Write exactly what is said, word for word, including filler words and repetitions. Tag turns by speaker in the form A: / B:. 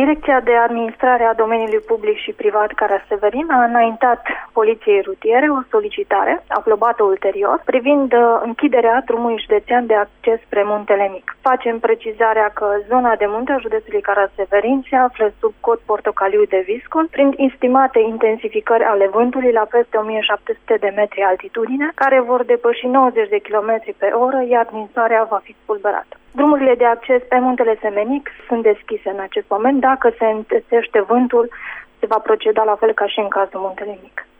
A: Direcția de Administrare a Domeniului Public și Privat Caraseverin a înaintat Poliției Rutiere o solicitare, aprobată ulterior, privind închiderea drumului județean de acces spre Muntele Mic. Facem precizarea că zona de munte a județului Caraseverin se află sub cod portocaliu de viscol, prin estimate intensificări ale vântului la peste o mie șapte sute de metri altitudine, care vor depăși nouăzeci de kilometri pe oră, iar ninsoarea va fi spulberată. Drumurile de acces pe Muntele Semenic sunt deschise în acest moment. Dacă se întețește vântul, se va proceda la fel ca și în cazul Muntelui Mic.